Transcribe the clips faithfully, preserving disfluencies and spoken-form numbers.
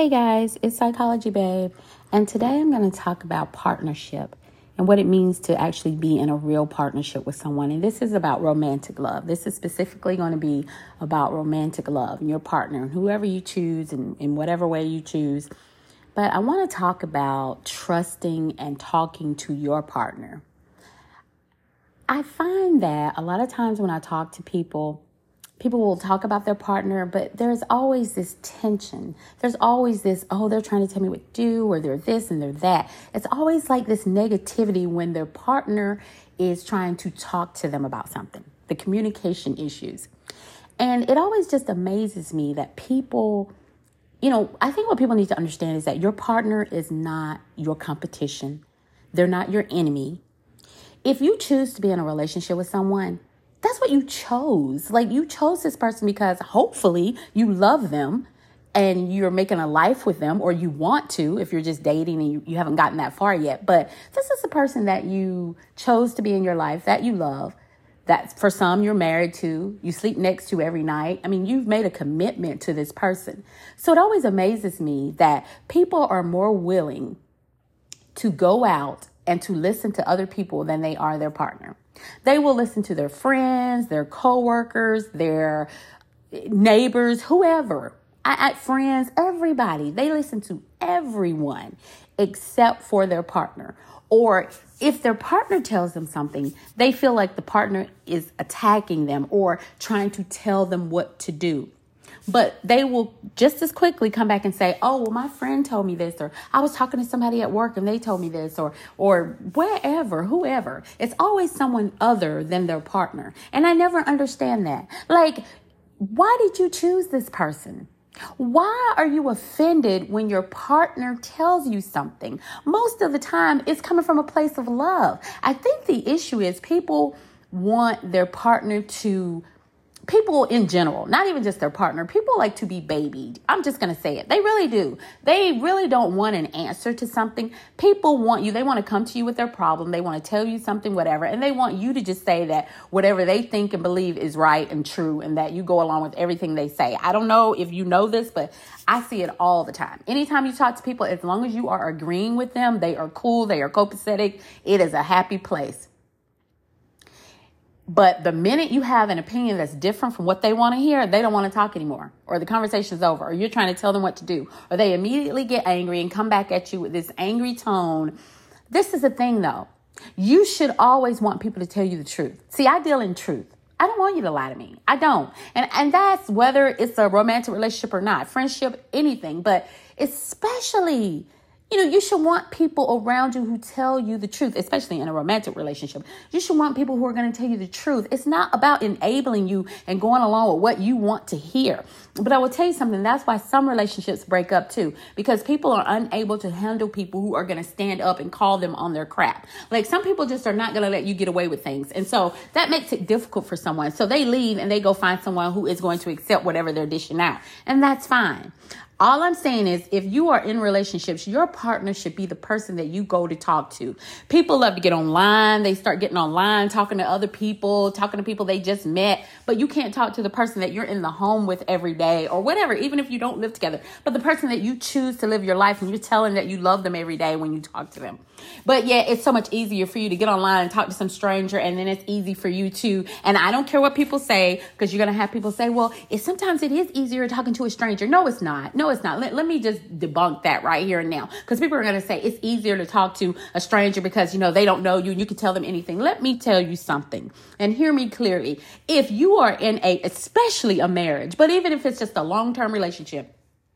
Hey guys, it's Psychology Babe, and today I'm going to talk about partnership and what it means to actually be in a real partnership with someone. And this is about romantic love. This is specifically going to be about romantic love and your partner, and whoever you choose and in whatever way you choose. But I want to talk about trusting and talking to your partner. I find that a lot of times when I talk to people, people will talk about their partner, but there's always this tension. There's always this, oh, they're trying to tell me what to do, or they're this and they're that. It's always like this negativity when their partner is trying to talk to them about something, the communication issues. And it always just amazes me that people, you know, I think what people need to understand is that your partner is not your competition. They're not your enemy. If you choose to be in a relationship with someone, that's what you chose. Like, you chose this person because hopefully you love them and you're making a life with them, or you want to if you're just dating and you, you haven't gotten that far yet. But this is the person that you chose to be in your life, that you love, that for some you're married to, you sleep next to every night. I mean, you've made a commitment to this person. So it always amazes me that people are more willing to go out and to listen to other people than they are their partner. They will listen to their friends, their coworkers, their neighbors, whoever, I, I, friends, everybody. They listen to everyone except for their partner. Or if their partner tells them something, they feel like the partner is attacking them or trying to tell them what to do. But they will just as quickly come back and say, oh, well, my friend told me this, or I was talking to somebody at work and they told me this, or or wherever, whoever. It's always someone other than their partner. And I never understand that. Like, why did you choose this person? Why are you offended when your partner tells you something? Most of the time, it's coming from a place of love. I think the issue is people want their partner to People in general, not even just their partner, people like to be babied. I'm just going to say it. They really do. They really don't want an answer to something. People want you. They want to come to you with their problem. They want to tell you something, whatever. And they want you to just say that whatever they think and believe is right and true, and that you go along with everything they say. I don't know if you know this, but I see it all the time. Anytime you talk to people, as long as you are agreeing with them, they are cool. They are copacetic. It is a happy place. But the minute you have an opinion that's different from what they want to hear, they don't want to talk anymore, or the conversation's over, or you're trying to tell them what to do, or they immediately get angry and come back at you with this angry tone. This is the thing, though. You should always want people to tell you the truth. See, I deal in truth. I don't want you to lie to me. I don't. And, and that's whether it's a romantic relationship or not, friendship, anything, but especially, you know, you should want people around you who tell you the truth, especially in a romantic relationship. You should want people who are going to tell you the truth. It's not about enabling you and going along with what you want to hear. But I will tell you something. That's why some relationships break up too, because people are unable to handle people who are going to stand up and call them on their crap. Like, some people just are not going to let you get away with things. And so that makes it difficult for someone. So they leave and they go find someone who is going to accept whatever they're dishing out. And that's fine. All I'm saying is, if you are in relationships, your partner should be the person that you go to talk to. People love to get online. They start getting online, talking to other people, talking to people they just met. But you can't talk to the person that you're in the home with every day or whatever, even if you don't live together. But the person that you choose to live your life, and you're telling that you love them every day when you talk to them. But yeah, it's so much easier for you to get online and talk to some stranger, and then it's easy for you to, and I don't care what people say, because you're going to have people say, well, it, sometimes it is easier talking to a stranger. No, it's not. No, it's not. Let, let me just debunk that right here and now, because people are going to say it's easier to talk to a stranger because, you know, they don't know you and you can tell them anything. Let me tell you something, and hear me clearly. If you are in a, especially a marriage, but even if it's just a long-term relationship,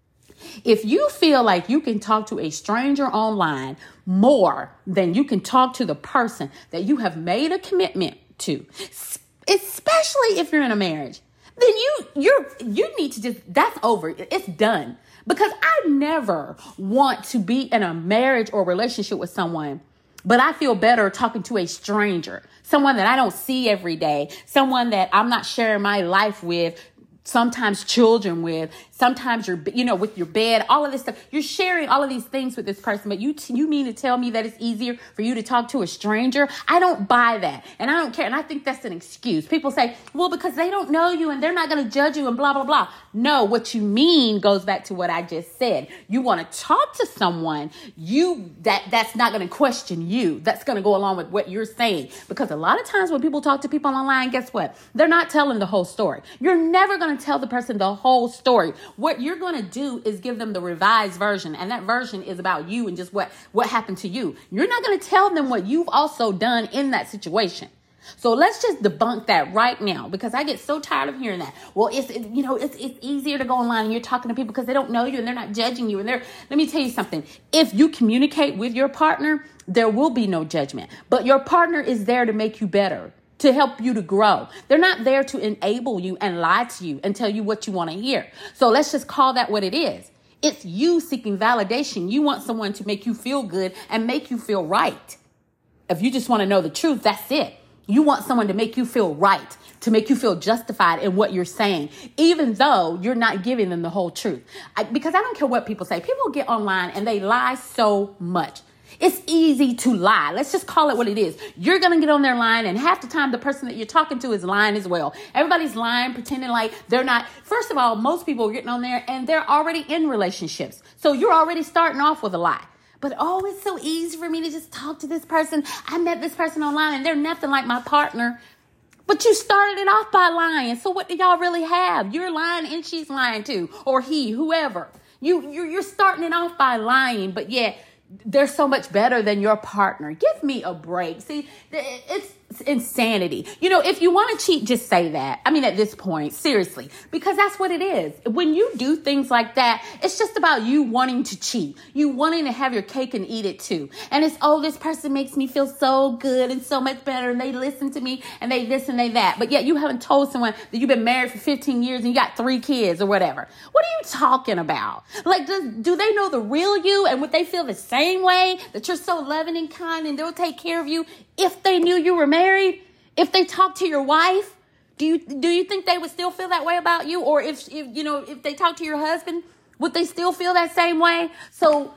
if you feel like you can talk to a stranger online more than you can talk to the person that you have made a commitment to, especially if you're in a marriage, then you you're you need to just, that's over. It's done. Because I never want to be in a marriage or relationship with someone, but I feel better talking to a stranger, someone that I don't see every day, someone that I'm not sharing my life with, sometimes children with, Sometimes you're, you know, with your bed, all of this stuff, you're sharing all of these things with this person, but you, t- you mean to tell me that it's easier for you to talk to a stranger? I don't buy that. And I don't care. And I think that's an excuse. People say, well, because they don't know you and they're not going to judge you and blah, blah, blah. No, what you mean goes back to what I just said. You want to talk to someone, you, that, that's not going to question you. That's going to go along with what you're saying. Because a lot of times when people talk to people online, guess what? They're not telling the whole story. You're never going to tell the person the whole story. What you're going to do is give them the revised version. And that version is about you and just what, what happened to you. You're not going to tell them what you've also done in that situation. So let's just debunk that right now, because I get so tired of hearing that. Well, it's, it, you know, it's, it's easier to go online and you're talking to people because they don't know you and they're not judging you. And they're, let me tell you something. If you communicate with your partner, there will be no judgment, but your partner is there to make you better, to help you to grow. They're not there to enable you and lie to you and tell you what you want to hear. So let's just call that what it is. It's you seeking validation. You want someone to make you feel good and make you feel right. If you just want to know the truth, that's it. You want someone to make you feel right, to make you feel justified in what you're saying, even though you're not giving them the whole truth. I, because I don't care what people say. People get online and they lie so much. It's easy to lie. Let's just call it what it is. You're going to get on their line, and half the time the person that you're talking to is lying as well. Everybody's lying, pretending like they're not. First of all, most people are getting on there and they're already in relationships. So you're already starting off with a lie. But, oh, it's so easy for me to just talk to this person. I met this person online and they're nothing like my partner. But you started it off by lying. So what do y'all really have? You're lying and she's lying too. Or he, whoever. You, you're, you're starting it off by lying, but yet they're so much better than your partner. Give me a break. See, it's insanity. You know, if you want to cheat, just say that. I mean, at this point, seriously, because that's what it is. When you do things like that, it's just about you wanting to cheat. You wanting to have your cake and eat it too. And it's, oh, this person makes me feel so good and so much better. And they listen to me and they this and they that. But yet you haven't told someone that you've been married for fifteen years and you got three kids or whatever. What are you talking about? Like, does, do they know the real you? And would they feel the same way, that you're so loving and kind and they'll take care of you if they knew you were married? If they talked to your wife, do you do you think they would still feel that way about you? Or if, if you know, if they talk to your husband, would they still feel that same way? So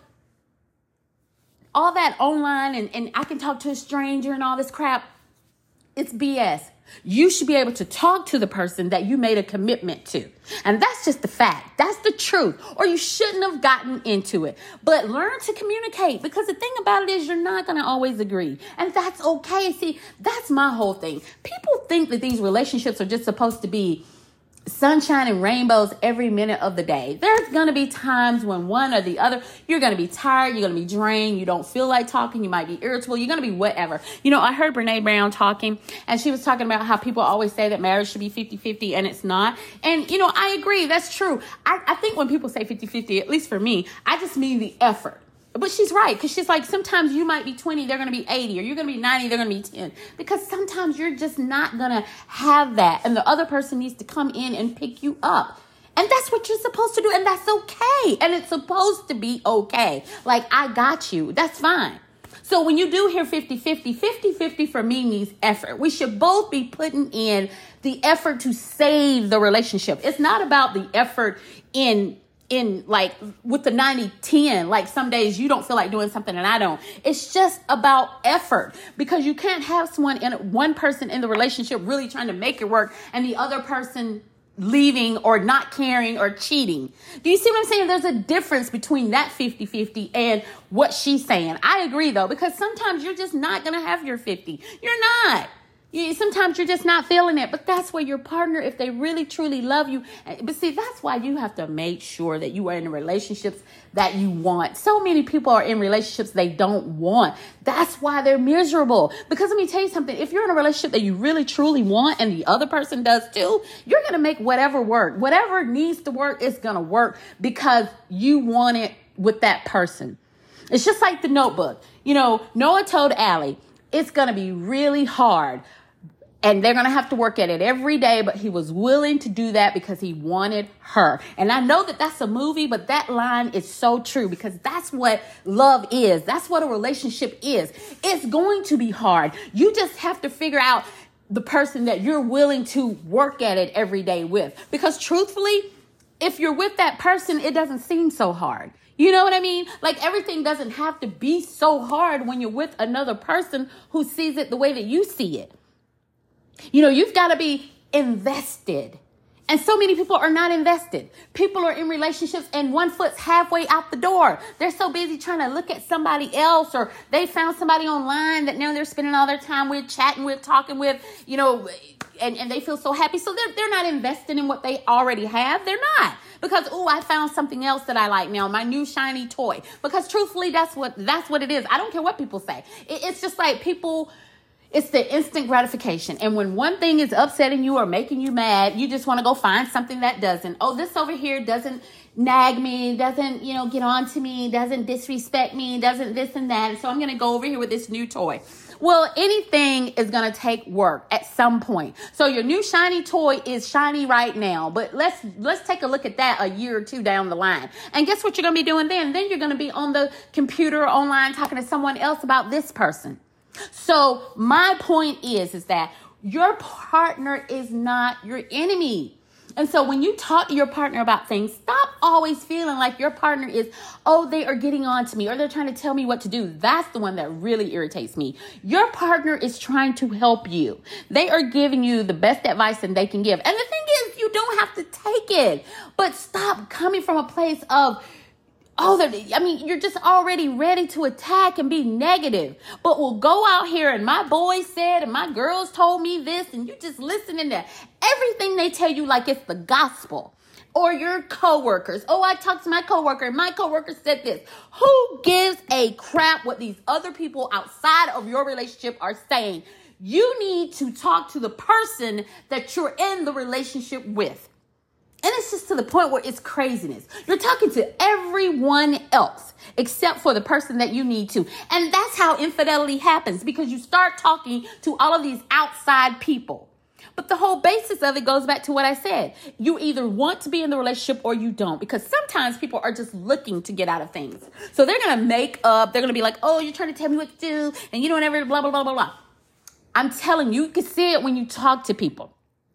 all that online and, and I can talk to a stranger and all this crap, it's B S. You should be able to talk to the person that you made a commitment to. And that's just the fact. That's the truth. Or you shouldn't have gotten into it. But learn to communicate, because the thing about it is you're not going to always agree. And that's okay. See, that's my whole thing. People think that these relationships are just supposed to be sunshine and rainbows every minute of the day. There's going to be times when one or the other, you're going to be tired, you're going to be drained, you don't feel like talking, you might be irritable, you're going to be whatever. You know, I heard Brene Brown talking, and she was talking about how people always say that marriage should be fifty-fifty, and it's not. And, you know, I agree, that's true. I, I think when people say fifty-fifty, at least for me, I just mean the effort. But she's right, because she's like, sometimes you might be twenty, they're going to be eighty, or you're going to be ninety, they're going to be ten. Because sometimes you're just not going to have that. And the other person needs to come in and pick you up. And that's what you're supposed to do. And that's okay. And it's supposed to be okay. Like, I got you. That's fine. So when you do hear fifty-fifty, fifty-fifty for me means effort. We should both be putting in the effort to save the relationship. It's not about the effort in in like with the ninety ten, like some days you don't feel like doing something and I don't. It's just about effort, because you can't have someone in one person in the relationship really trying to make it work and the other person leaving or not caring or cheating. Do you see what I'm saying? There's a difference between that fifty-fifty and what she's saying. I agree though, because sometimes you're just not going to have your fifty. You're not. You, sometimes you're just not feeling it, but that's where your partner, if they really truly love you. But see, that's why you have to make sure that you are in the relationships that you want. So many people are in relationships they don't want. That's why they're miserable. Because let me tell you something. If you're in a relationship that you really truly want and the other person does too, you're going to make whatever work. Whatever needs to work is going to work because you want it with that person. It's just like The Notebook. You know, Noah told Allie, it's going to be really hard. And they're going to have to work at it every day. But he was willing to do that because he wanted her. And I know that that's a movie, but that line is so true, because that's what love is. That's what a relationship is. It's going to be hard. You just have to figure out the person that you're willing to work at it every day with. Because truthfully, if you're with that person, it doesn't seem so hard. You know what I mean? Like everything doesn't have to be so hard when you're with another person who sees it the way that you see it. You know, you've got to be invested. And so many people are not invested. People are in relationships and one foot's halfway out the door. They're so busy trying to look at somebody else, or they found somebody online that now they're spending all their time with, chatting with, talking with, you know, and, and they feel so happy. So they're, they're not invested in what they already have. They're not. Because, oh, I found something else that I like now, my new shiny toy. Because truthfully, that's what that's what it is. I don't care what people say. It, it's just like people... It's the instant gratification. And when one thing is upsetting you or making you mad, you just want to go find something that doesn't. Oh, this over here doesn't nag me, doesn't, you know, get on to me, doesn't disrespect me, doesn't this and that. And so I'm going to go over here with this new toy. Well, anything is going to take work at some point. So your new shiny toy is shiny right now, but let's let's take a look at that a year or two down the line. And guess what you're going to be doing then? Then you're going to be on the computer online talking to someone else about this person. So my point is, is that your partner is not your enemy. And so when you talk to your partner about things, stop always feeling like your partner is, oh, they are getting on to me or they're trying to tell me what to do. That's the one that really irritates me. Your partner is trying to help you. They are giving you the best advice that they can give. And the thing is, you don't have to take it, but stop coming from a place of, oh, I mean, you're just already ready to attack and be negative. But we'll go out here and my boys said and my girls told me this, and you just listening to everything they tell you like it's the gospel. Or your coworkers. Oh, I talked to my coworker and my coworker said this. Who gives a crap what these other people outside of your relationship are saying? You need to talk to the person that you're in the relationship with. And it's just to the point where it's craziness. You're talking to everyone else except for the person that you need to. And that's how infidelity happens, because you start talking to all of these outside people. But the whole basis of it goes back to what I said. You either want to be in the relationship or you don't, because sometimes people are just looking to get out of things. So they're going to make up. They're going to be like, oh, you're trying to tell me what to do and you don't ever blah, blah, blah, blah, blah. I'm telling you, you can see it when you talk to people.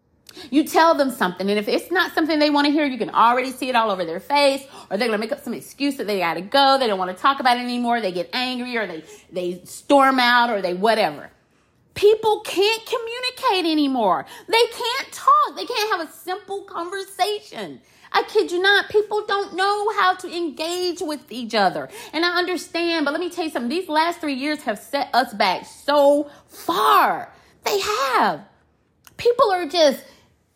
You tell them something, and if it's not something they want to hear, you can already see it all over their face, or they're going to make up some excuse that they got to go. They don't want to talk about it anymore. They get angry, or they, they storm out, or they whatever. People can't communicate anymore. They can't talk. They can't have a simple conversation. I kid you not. People don't know how to engage with each other. And I understand, but let me tell you something. These last three years have set us back so far. They have. People are just...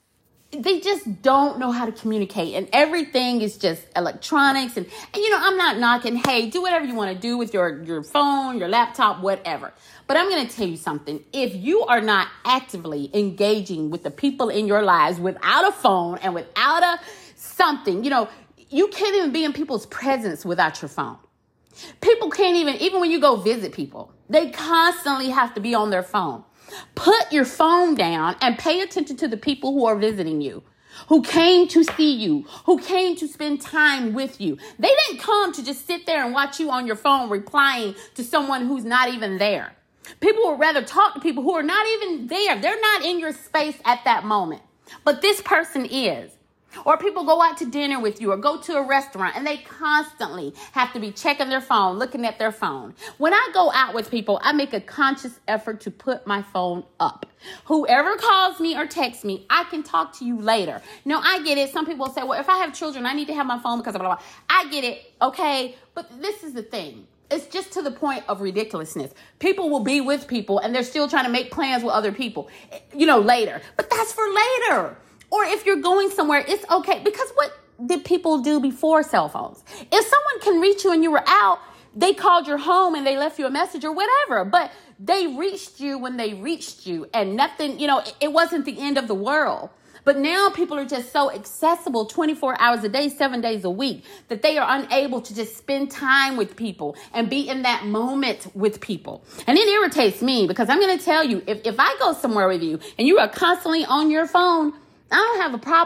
They just don't know how to communicate, and everything is just electronics. And, and, you know, I'm not knocking, hey, do whatever you want to do with your, your phone, your laptop, whatever. But I'm going to tell you something. If you are not actively engaging with the people in your lives without a phone and without a something, you know, you can't even be in people's presence without your phone. People can't even, even when you go visit people, they constantly have to be on their phone. Put your phone down and pay attention to the people who are visiting you, who came to see you, who came to spend time with you. They didn't come to just sit there and watch you on your phone replying to someone who's not even there. People would rather talk to people who are not even there. They're not in your space at that moment. But this person is. Or people go out to dinner with you or go to a restaurant and they constantly have to be checking their phone, looking at their phone. When I go out with people, I make a conscious effort to put my phone up. Whoever calls me or texts me, I can talk to you later. Now, I get it. Some people say, well, if I have children, I need to have my phone because of blah, blah, blah. I get it. Okay. But this is the thing. It's just to the point of ridiculousness. People will be with people and they're still trying to make plans with other people, you know, later. But that's for later. Or if you're going somewhere, it's okay. Because what did people do before cell phones? If someone can reach you and you were out, they called your home and they left you a message or whatever. But they reached you when they reached you, and nothing, you know, it wasn't the end of the world. But now people are just so accessible twenty-four hours a day, seven days a week, that they are unable to just spend time with people and be in that moment with people. And it irritates me because I'm going to tell you, if, if I go somewhere with you and you are constantly on your phone, I don't have a problem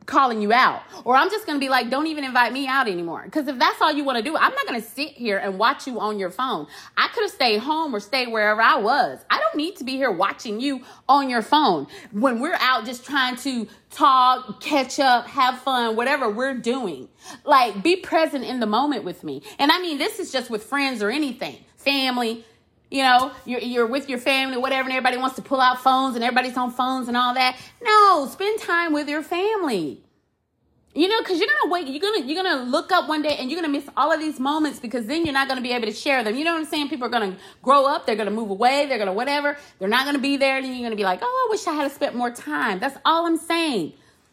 calling you out. Or I'm just going to be like, don't even invite me out anymore. Because if that's all you want to do, I'm not going to sit here and watch you on your phone. I could have stayed home or stayed wherever I was. I don't need to be here watching you on your phone when we're out just trying to talk, catch up, have fun, whatever we're doing. Like, be present in the moment with me. And I mean, this is just with friends or anything, family. You know, you're, you're with your family, whatever, and everybody wants to pull out phones and everybody's on phones and all that. No, spend time with your family. You know, because you're going to wait, you're going to you're gonna look up one day and you're going to miss all of these moments because then you're not going to be able to share them. You know what I'm saying? People are going to grow up. They're going to move away. They're going to whatever. They're not going to be there. And you're going to be like, oh, I wish I had spent more time. That's all I'm saying.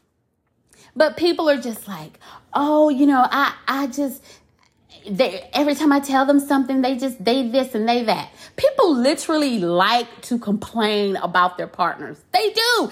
But people are just like, oh, you know, I, I just... They, every time I tell them something, they just, they this and they that. People literally like to complain about their partners. They do.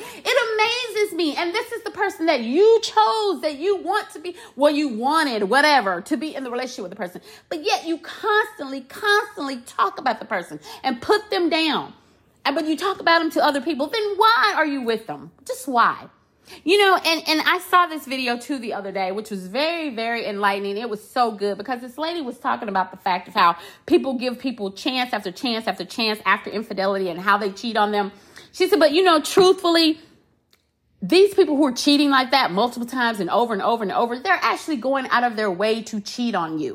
It amazes me. And this is the person that you chose, that you want to be, well, you wanted, whatever, to be in the relationship with the person. But yet you constantly, constantly talk about the person and put them down. And but you talk about them to other people. Then why are you with them? Just why? You know, and, and I saw this video too the other day, which was very, very enlightening. It was so good because this lady was talking about the fact of how people give people chance after chance after chance after infidelity and how they cheat on them. She said, but you know, truthfully, these people who are cheating like that multiple times and over and over and over, they're actually going out of their way to cheat on you.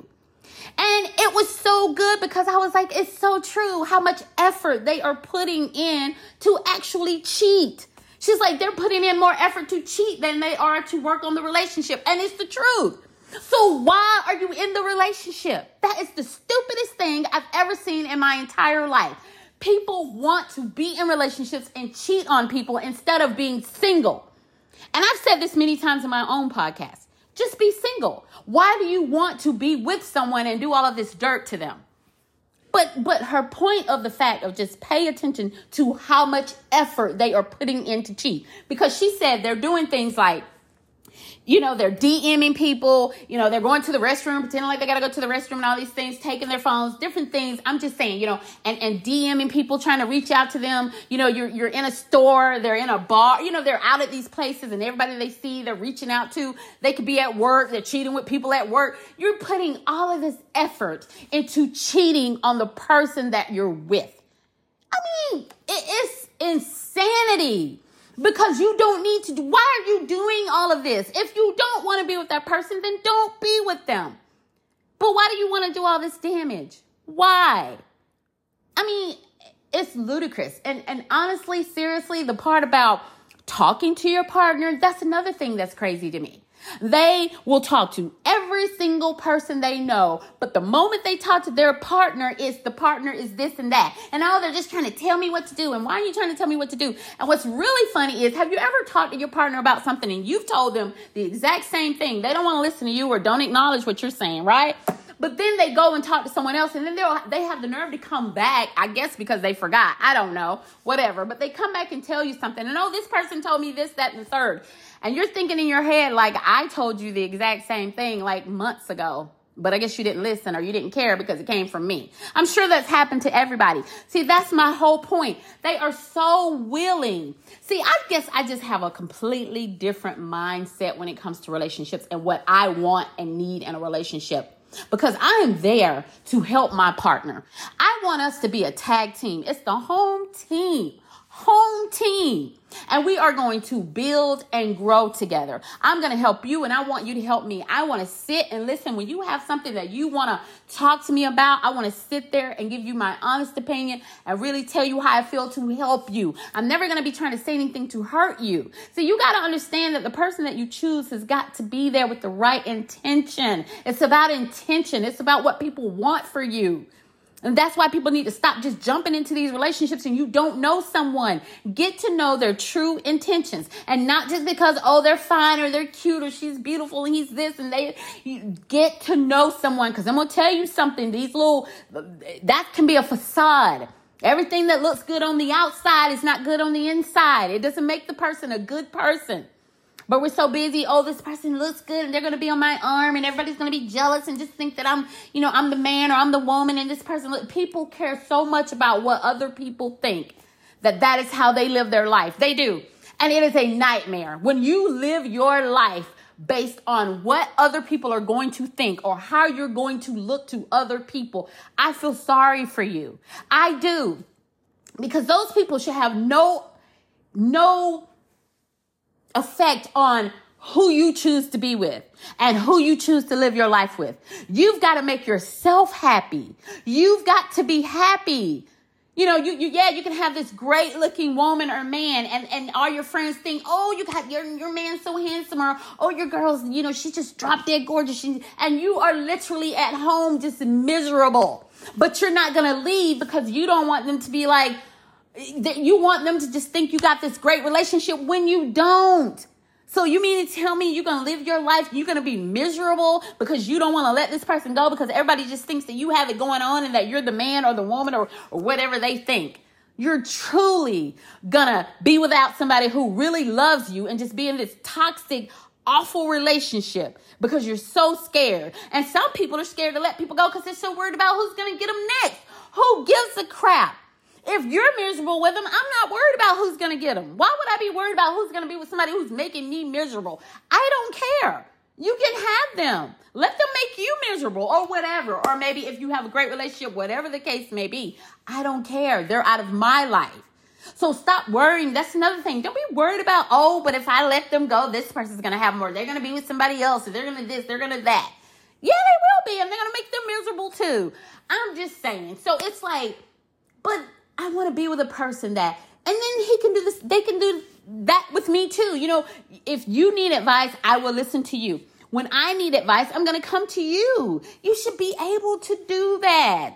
And it was so good because I was like, it's so true how much effort they are putting in to actually cheat. She's like, they're putting in more effort to cheat than they are to work on the relationship. And it's the truth. So why are you in the relationship? That is the stupidest thing I've ever seen in my entire life. People want to be in relationships and cheat on people instead of being single. And I've said this many times in my own podcast. Just be single. Why do you want to be with someone and do all of this dirt to them? But but her point of the fact of just pay attention to how much effort they are putting in to cheat. Because she said they're doing things like, you know, they're DMing people, you know, they're going to the restroom, pretending like they got to go to the restroom and all these things, taking their phones, different things. I'm just saying, you know, and, and DMing people, trying to reach out to them. You know, you're, you're in a store, they're in a bar, you know, they're out at these places and everybody they see, they're reaching out to. They could be at work. They're cheating with people at work. You're putting all of this effort into cheating on the person that you're with. I mean, it is insanity. Because you don't need to do, why are you doing all of this? If you don't want to be with that person, then don't be with them. But why do you want to do all this damage? Why? I mean, it's ludicrous. And, and honestly, seriously, the part about talking to your partner, that's another thing that's crazy to me. They will talk to every single person they know, but the moment they talk to their partner, is the partner is this and that. And oh, they're just trying to tell me what to do. And why are you trying to tell me what to do? And what's really funny is, have you ever talked to your partner about something and you've told them the exact same thing? They don't want to listen to you or don't acknowledge what you're saying, right? But then they go and talk to someone else, and then they'll they have the nerve to come back, I guess because they forgot. I don't know, whatever. But they come back and tell you something. And oh, this person told me this, that, and the third. And you're thinking in your head, like, I told you the exact same thing like months ago. But I guess you didn't listen or you didn't care because it came from me. I'm sure that's happened to everybody. See, that's my whole point. They are so willing. See, I guess I just have a completely different mindset when it comes to relationships and what I want and need in a relationship. Because I am there to help my partner. I want us to be a tag team. It's the home team. Home team. And we are going to build and grow together. I'm going to help you and I want you to help me. I want to sit and listen. When you have something that you want to talk to me about, I want to sit there and give you my honest opinion and really tell you how I feel to help you. I'm never going to be trying to say anything to hurt you. So you got to understand that the person that you choose has got to be there with the right intention. It's about intention. It's about what people want for you. And that's why people need to stop just jumping into these relationships and you don't know someone. Get to know their true intentions. And not just because, oh, they're fine or they're cute or she's beautiful and he's this and they. You get to know someone, because I'm going to tell you something. These little, that can be a facade. Everything that looks good on the outside is not good on the inside. It doesn't make the person a good person. But we're so busy, oh, this person looks good and they're going to be on my arm and everybody's going to be jealous and just think that I'm, you know, I'm the man or I'm the woman and this person. Look, people care so much about what other people think that that is how they live their life. They do. And it is a nightmare when you live your life based on what other people are going to think or how you're going to look to other people. I feel sorry for you. I do. Because those people should have no, no effect on who you choose to be with and who you choose to live your life with. You've got to make yourself happy. You've got to be happy. You know, you, you, yeah, you can have this great looking woman or man and, and all your friends think, oh, you got your, your man so handsome, or, oh, your girl's, you know, she just dropped dead gorgeous. She, and you are literally at home just miserable, but you're not going to leave because you don't want them to be like, that you want them to just think you got this great relationship when you don't. So you mean to tell me you're going to live your life, you're going to be miserable because you don't want to let this person go because everybody just thinks that you have it going on and that you're the man or the woman or, or whatever they think. You're truly going to be without somebody who really loves you and just be in this toxic, awful relationship because you're so scared. And some people are scared to let people go because they're so worried about who's going to get them next. Who gives a crap? If you're miserable with them, I'm not worried about who's going to get them. Why would I be worried about who's going to be with somebody who's making me miserable? I don't care. You can have them. Let them make you miserable or whatever. Or maybe if you have a great relationship, whatever the case may be, I don't care. They're out of my life. So stop worrying. That's another thing. Don't be worried about, oh, but if I let them go, this person's going to have more. They're going to be with somebody else. Or they're going to this, they're going to that. Yeah, they will be. And they're going to make them miserable too. I'm just saying. So it's like, but I want to be with a person that, and then he can do this, they can do that with me too. You know, if you need advice, I will listen to you. When I need advice, I'm going to come to you. You should be able to do that.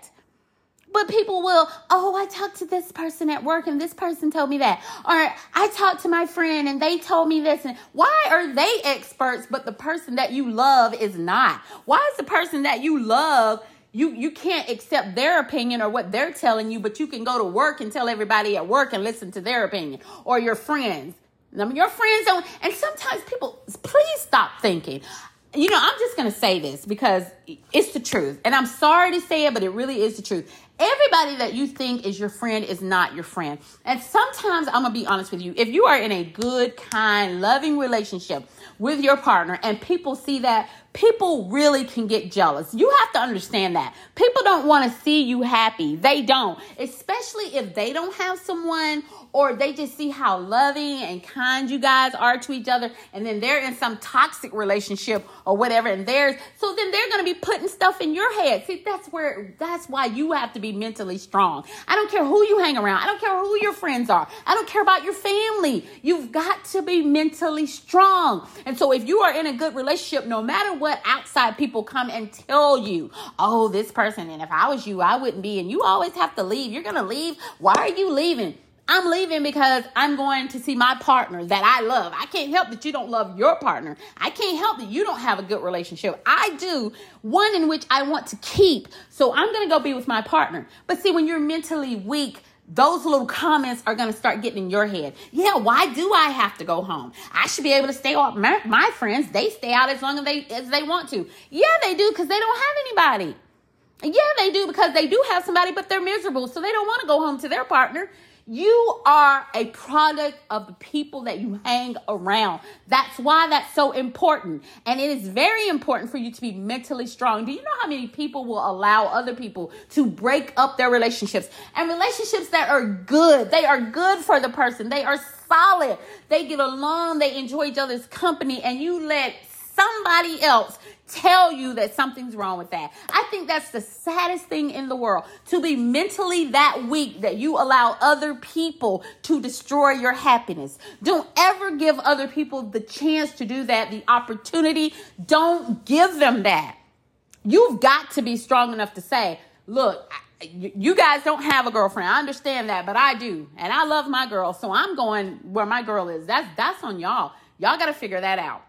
But people will, oh, I talked to this person at work and this person told me that. Or I talked to my friend and they told me this. And why are they experts, but the person that you love is not? Why is the person that you love, You you can't accept their opinion or what they're telling you, but you can go to work and tell everybody at work and listen to their opinion, or your friends. I mean, your friends don't. And sometimes people, please stop thinking. You know, I'm just going to say this because it's the truth. And I'm sorry to say it, but it really is the truth. Everybody that you think is your friend is not your friend. And sometimes I'm going to be honest with you. If you are in a good, kind, loving relationship with your partner and people see that, people really can get jealous. You have to understand that. People don't want to see you happy. They don't. Especially if they don't have someone or they just see how loving and kind you guys are to each other. And then they're in some toxic relationship or whatever. And theirs. So then they're going to be putting stuff in your head. See, that's where, that's why you have to be mentally strong. I don't care who you hang around. I don't care who your friends are. I don't care about your family. You've got to be mentally strong. And so if you are in a good relationship, no matter what outside people come and tell you, oh, this person, and if I was you, I wouldn't be, and you always have to leave. You're going to leave. Why are you leaving? I'm leaving because I'm going to see my partner that I love. I can't help that you don't love your partner. I can't help that you don't have a good relationship. I do, one in which I want to keep. So I'm going to go be with my partner. But see, when you're mentally weak, those little comments are going to start getting in your head. Yeah, why do I have to go home? I should be able to stay out. My, my friends, they stay out as long as they, as they want to. Yeah, they do because they don't have anybody. Yeah, they do because they do have somebody, but they're miserable. So they don't want to go home to their partner. You are a product of the people that you hang around. That's why that's so important. And it is very important for you to be mentally strong. Do you know how many people will allow other people to break up their relationships? And relationships that are good. They are good for the person. They are solid. They get along. They enjoy each other's company. And you let somebody else tell you that something's wrong with that. I think that's the saddest thing in the world, to be mentally that weak that you allow other people to destroy your happiness. Don't ever give other people the chance to do that, the opportunity. Don't give them that. You've got to be strong enough to say, look, you guys don't have a girlfriend. I understand that, but I do. And I love my girl. So I'm going where my girl is. That's, that's on y'all. Y'all got to figure that out.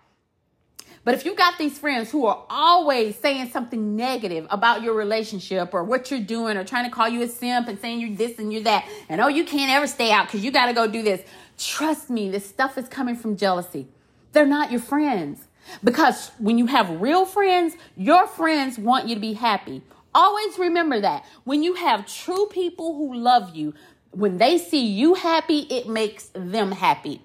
But if you got these friends who are always saying something negative about your relationship or what you're doing, or trying to call you a simp and saying you're this and you're that, and oh, you can't ever stay out because you got to go do this. Trust me, this stuff is coming from jealousy. They're not your friends. Because when you have real friends, your friends want you to be happy. Always remember that. When you have true people who love you, when they see you happy, it makes them happy.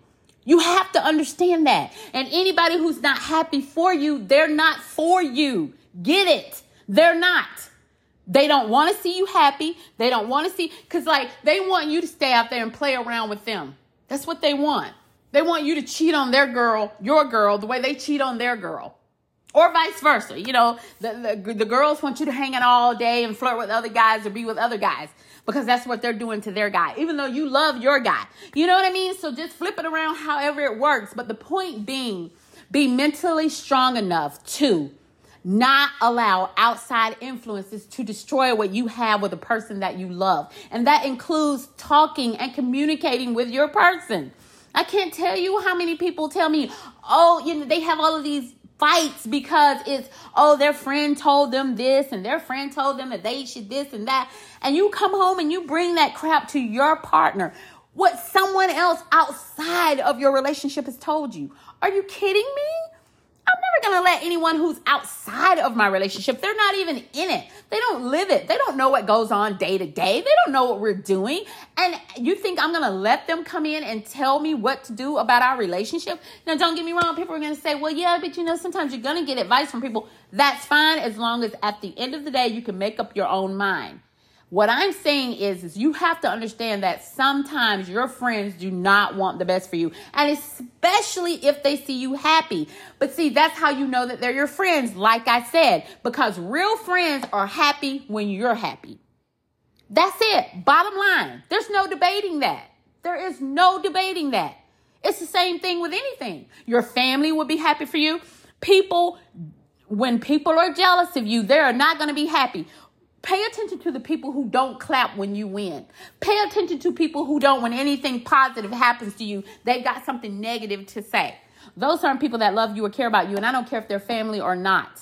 You have to understand that. And anybody who's not happy for you, they're not for you. Get it? They're not. They don't want to see you happy. They don't want to see, because like they want you to stay out there and play around with them. That's what they want. They want you to cheat on their girl, your girl, the way they cheat on their girl. Or vice versa. You know, the, the, the girls want you to hang out all day and flirt with other guys or be with other guys, because that's what they're doing to their guy, even though you love your guy. You know what I mean? So just flip it around however it works. But the point being, be mentally strong enough to not allow outside influences to destroy what you have with the person that you love. And that includes talking and communicating with your person. I can't tell you how many people tell me, oh, you know, they have all of these fights because it's, oh, their friend told them this and their friend told them that they should this and that. And you come home and you bring that crap to your partner. What someone else outside of your relationship has told you. Are you kidding me? I'm never going to let anyone who's outside of my relationship, they're not even in it. They don't live it. They don't know what goes on day to day. They don't know what we're doing. And you think I'm going to let them come in and tell me what to do about our relationship? Now, don't get me wrong. People are going to say, well, yeah, but you know, sometimes you're going to get advice from people. That's fine, as long as at the end of the day, you can make up your own mind. What I'm saying is, is you have to understand that sometimes your friends do not want the best for you. And especially if they see you happy. But see, that's how you know that they're your friends, like I said, because real friends are happy when you're happy. That's it. Bottom line. There's no debating that. There is no debating that. It's the same thing with anything. Your family will be happy for you. People, when people are jealous of you, they are not going to be happy. Pay attention to the people who don't clap when you win. Pay attention to people who don't, when anything positive happens to you, they've got something negative to say. Those aren't people that love you or care about you. And I don't care if they're family or not.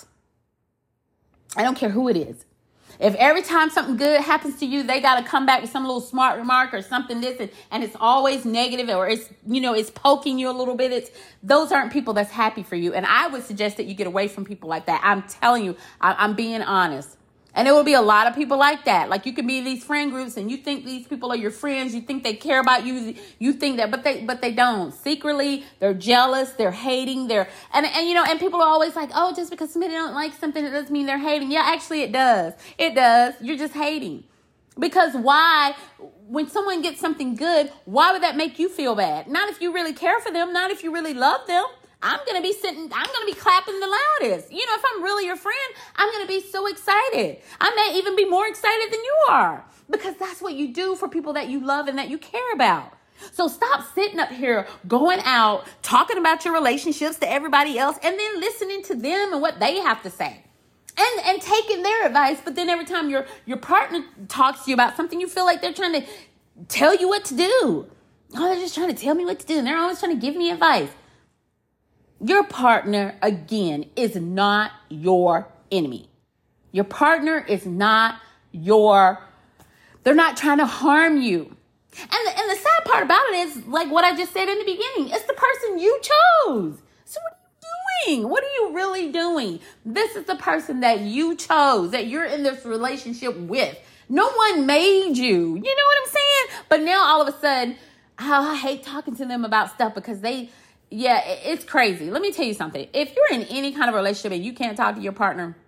I don't care who it is. If every time something good happens to you, they got to come back with some little smart remark or something this, and, and it's always negative, or it's, you know, it's poking you a little bit. It's, those aren't people that's happy for you. And I would suggest that you get away from people like that. I'm telling you, I, I'm being honest. And there will be a lot of people like that. Like, you can be in these friend groups and you think these people are your friends. You think they care about you. You think that, but they, but they don't. Secretly, they're jealous. They're hating. They're, and, and, you know, and people are always like, oh, just because somebody don't like something, it doesn't mean they're hating. Yeah, actually it does. It does. You're just hating. Because why, when someone gets something good, why would that make you feel bad? Not if you really care for them. Not if you really love them. I'm going to be sitting, I'm going to be clapping the loudest. You know, if I'm really your friend, I'm going to be so excited. I may even be more excited than you are, because that's what you do for people that you love and that you care about. So stop sitting up here, going out, talking about your relationships to everybody else, and then listening to them and what they have to say. And and taking their advice, but then every time your, your partner talks to you about something, you feel like they're trying to tell you what to do. Oh, they're just trying to tell me what to do, and they're always trying to give me advice. Your partner, again, is not your enemy. Your partner is not your, they're not trying to harm you. And the, and the sad part about it is, like what I just said in the beginning, it's the person you chose. So what are you doing? What are you really doing? This is the person that you chose, that you're in this relationship with. No one made you. You know what I'm saying? But now all of a sudden, oh, I hate talking to them about stuff because they, yeah, it's crazy. Let me tell you something. If you're in any kind of relationship and you can't talk to your partner,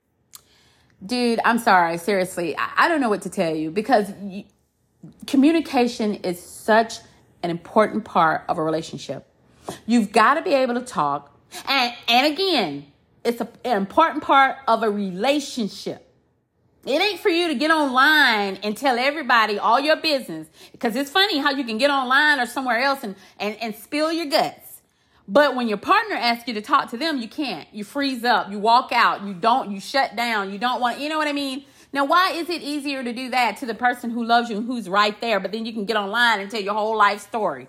dude, I'm sorry. Seriously, I, I don't know what to tell you, because you, communication is such an important part of a relationship. You've got to be able to talk. And, and again, it's a, an important part of a relationship. It ain't for you to get online and tell everybody all your business, because it's funny how you can get online or somewhere else and, and, and spill your guts. But when your partner asks you to talk to them, you can't. You freeze up. You walk out. You don't. You shut down. You don't want. You know what I mean? Now, why is it easier to do that to the person who loves you and who's right there, but then you can get online and tell your whole life story?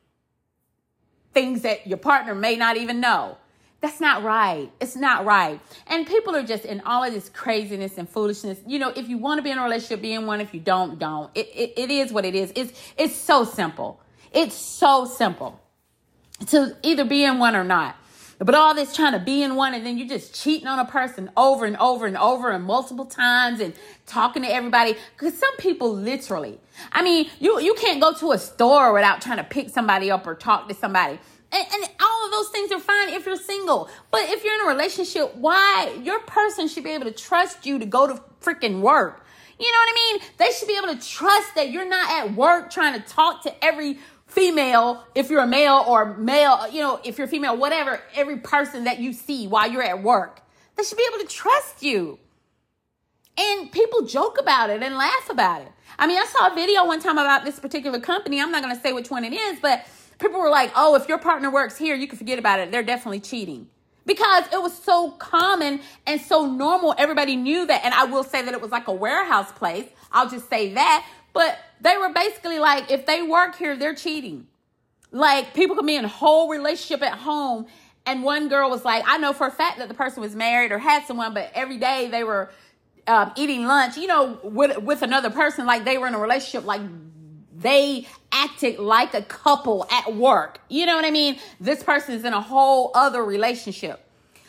Things that your partner may not even know. That's not right. It's not right. And people are just in all of this craziness and foolishness. You know, if you want to be in a relationship, be in one. If you don't, don't. It, it, it is what it is. It's, it's so simple. It's so simple to either be in one or not. But all this trying to be in one, and then you're just cheating on a person over and over and over and multiple times and talking to everybody. Because some people literally, I mean, you, you can't go to a store without trying to pick somebody up or talk to somebody. And, and all of those things are fine if you're single. But if you're in a relationship, why? Your person should be able to trust you to go to freaking work. You know what I mean? They should be able to trust that you're not at work trying to talk to every female, if you're a male, or male, you know, if you're female, whatever, every person that you see while you're at work. They should be able to trust you. And people joke about it and laugh about it. I mean, I saw a video one time about this particular company. I'm not going to say which one it is, but people were like, oh, if your partner works here, you can forget about it. They're definitely cheating. Because it was so common and so normal. Everybody knew that. And I will say that it was like a warehouse place. I'll just say that. But they were basically like, if they work here, they're cheating. Like, people can be in a whole relationship at home. And one girl was like, I know for a fact that the person was married or had someone, but every day they were um, eating lunch, you know, with, with another person, like they were in a relationship, like they acted like a couple at work. You know what I mean? This person is in a whole other relationship.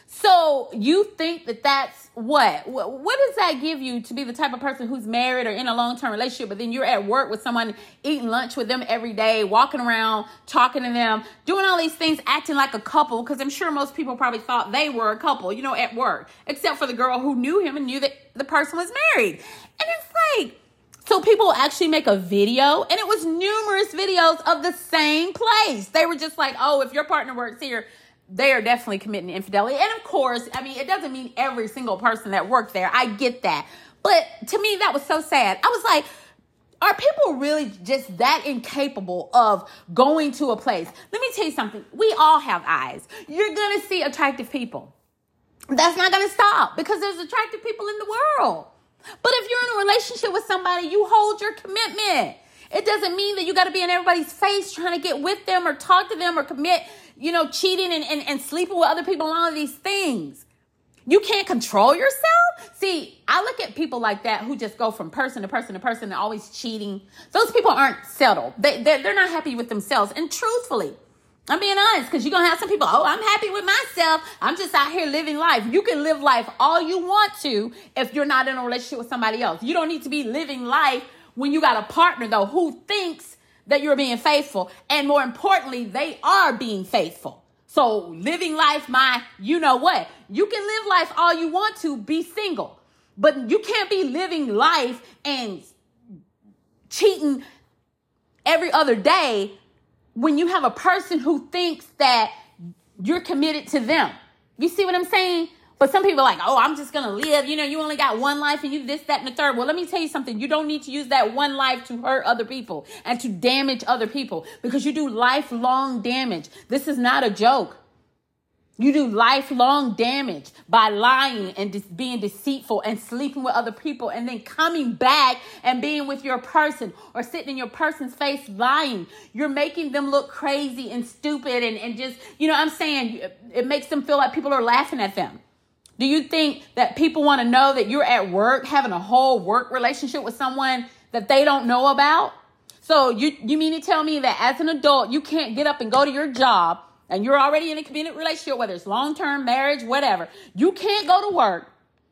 So you think that that's what? What does that give you to be the type of person who's married or in a long-term relationship, but then you're at work with someone, eating lunch with them every day, walking around, talking to them, doing all these things, acting like a couple? Because I'm sure most people probably thought they were a couple, you know, at work, except for the girl who knew him and knew that the person was married. And it's like, so people actually make a video, and it was numerous videos of the same place. They were just like, oh, if your partner works here, they are definitely committing infidelity. And of course, I mean, it doesn't mean every single person that worked there. I get that. But to me, that was so sad. I was like, are people really just that incapable of going to a place? Let me tell you something. We all have eyes. You're going to see attractive people. That's not going to stop because there's attractive people in the world. But if you're in a relationship with somebody, you hold your commitment. It doesn't mean that you got to be in everybody's face trying to get with them or talk to them or commit, you know, cheating and, and, and sleeping with other people and all of these things. You can't control yourself. See, I look at people like that who just go from person to person to person and always cheating. Those people aren't settled. They, they're, they're not happy with themselves. And truthfully, I'm being honest, because you're going to have some people, oh, I'm happy with myself. I'm just out here living life. You can live life all you want to if you're not in a relationship with somebody else. You don't need to be living life when you got a partner, though, who thinks that you're being faithful. And more importantly, they are being faithful. So living life, my, you know what? You can live life all you want to, be single. But you can't be living life and cheating every other day when you have a person who thinks that you're committed to them. You see what I'm saying? But some people are like, oh, I'm just going to live. You know, you only got one life and you this, that, and the third. Well, let me tell you something. You don't need to use that one life to hurt other people and to damage other people because you do lifelong damage. This is not a joke. You do lifelong damage by lying and de- being deceitful and sleeping with other people and then coming back and being with your person or sitting in your person's face lying. You're making them look crazy and stupid and, and just, you know what I'm saying? It makes them feel like people are laughing at them. Do you think that people want to know that you're at work having a whole work relationship with someone that they don't know about? So you, you mean to tell me that as an adult, you can't get up and go to your job and you're already in a committed relationship, whether it's long-term, marriage, whatever. You can't go to work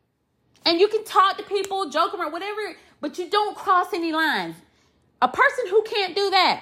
and you can talk to people, joke around, whatever, but you don't cross any lines. A person who can't do that,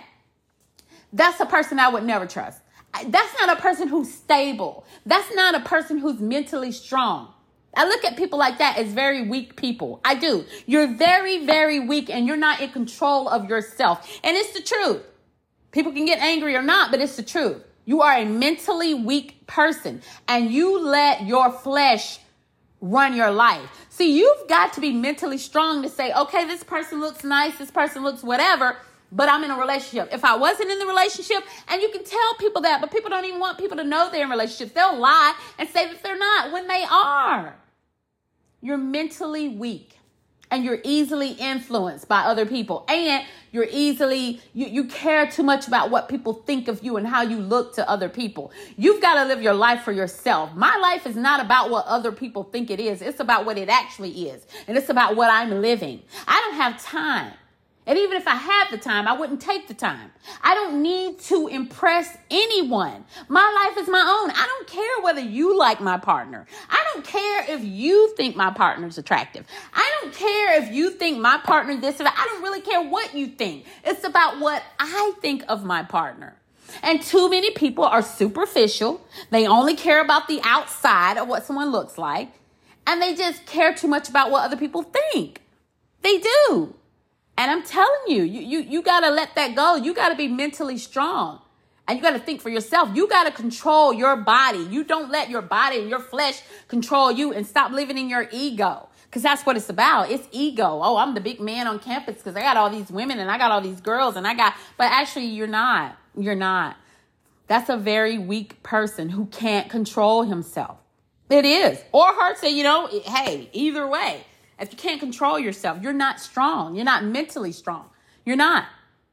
that's a person I would never trust. That's not a person who's stable. That's not a person who's mentally strong. I look at people like that as very weak people. I do. You're very, very weak and you're not in control of yourself. And it's the truth. People can get angry or not, but it's the truth. You are a mentally weak person and you let your flesh run your life. See, you've got to be mentally strong to say, okay, this person looks nice. This person looks whatever. But I'm in a relationship. If I wasn't in the relationship, and you can tell people that, but people don't even want people to know they're in relationships. They'll lie and say that they're not when they are. You're mentally weak and you're easily influenced by other people. And you're easily, you, you care too much about what people think of you and how you look to other people. You've got to live your life for yourself. My life is not about what other people think it is. It's about what it actually is. And it's about what I'm living. I don't have time. And even if I had the time, I wouldn't take the time. I don't need to impress anyone. My life is my own. I don't care whether you like my partner. I don't care if you think my partner's attractive. I don't care if you think my partner this or that. I don't really care what you think. It's about what I think of my partner. And too many people are superficial. They only care about the outside of what someone looks like. And they just care too much about what other people think. They do. And I'm telling you, you, you, you got to let that go. You got to be mentally strong. And you got to think for yourself. You got to control your body. You don't let your body and your flesh control you, and stop living in your ego. Because that's what it's about. It's ego. Oh, I'm the big man on campus because I got all these women and I got all these girls and I got, but actually you're not. You're not. That's a very weak person who can't control himself. It is. Or her say, you know, hey, either way. If you can't control yourself, you're not strong. You're not mentally strong. You're not.